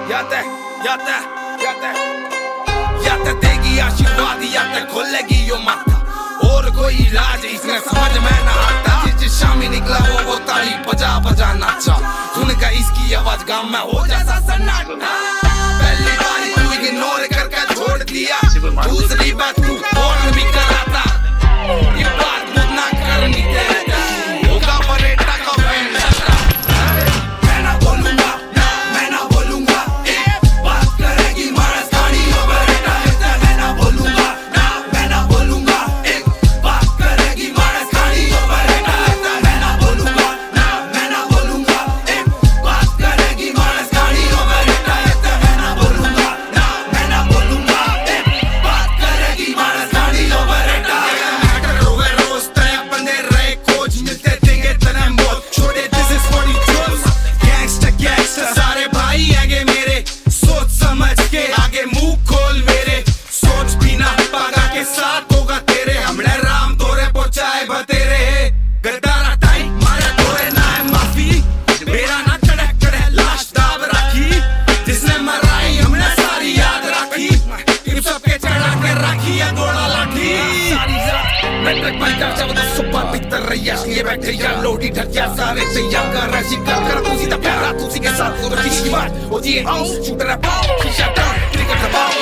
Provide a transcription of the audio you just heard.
या ते देगी आशीर्वाद या ते खोलेगी यो माथा। और कोई इलाज इसमें समझ में ना आता। जिस शामी निकला वो ताली बजा बजा नाचा। सुनकर इसकी आवाज गांव में हो जाता सन्नाटा। पहली बारी तू इग्नोर करके छोड़ दिया, दूसरी बार तू फोन भी कराता। ये बात खुद ना करनी तेरे होगा परेटा का फैन। मैं ना बोलूंगा बात करेगी मारस गाड़ी हो बरेटा। मैं ना बोलूंगा एक बात करेगी मारस गाड़ी हो बरेटा। मैं ना बोलूंगा एक बात करेगी मारस गाड़ी हो बरेटा। मैं ना बोलूंगा एक बात करेगी मारस गाड़ी हो बरेटा। रोवे रोज तय बंदे रहे खोज मिलते देंगे तने मौत। छोड़े this is what he chose। Gangster सारे भाई आगे मेरे, सोच समझ के आगे मुंह खोल मेरे। सोच बिना पागा के साथ होगा तेरे। हमने राम तोरे पहुंचाए बतेरे। गद्दारा टाइम मारे तोरे ना है माफी। मेरा ना चढ़े चढ़े लाश दाब रखी। जिसने मराई हमने सारी याद रखी। इन सबके चढ़ा के रखी है गोड़ा लाठी। मेट्रिक पंचर जब तो सुपर पिक्चर रैया लिए बैठे या लोटी ढकिया सारे तैयार कर रही कर तू सीधा प्यारा तू सी के साथ वो रखी बात होती है हाउस शूटर है शीशा डाउन क्रिकेट का बॉल